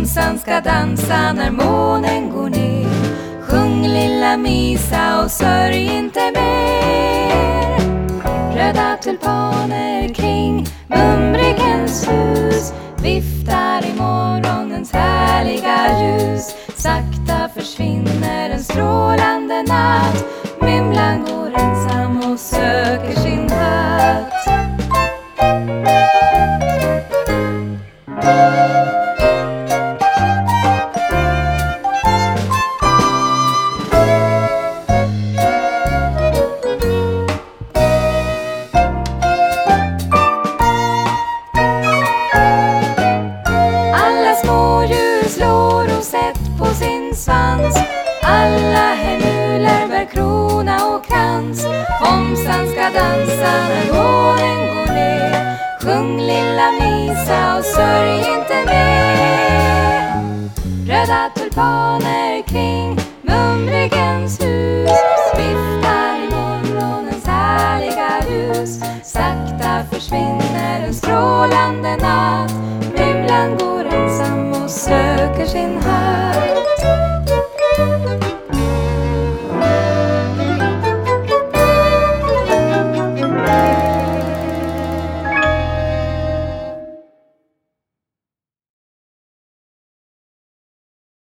Homsan ska dansa när månen går ner. Sjung lilla Misa och sörj inte mer. Röda tulpaner kring mumrikens hus viftar i morgonens härliga ljus. Sakta försvinner en strålande natt. Mymlan går ensam och söker sin hatt. Alla smådjur slår rosett på sin svans. Alla hemuler bär krona och krans. Homsan ska dansa när månen går ner. Sjung lilla Misa och sörj inte mer. Röda tulpaner kring mumrikens hus viftar i morgonens härliga ljus. Sakta försvinner en strålande natt. Mymlan går ensam och söker sin hatt.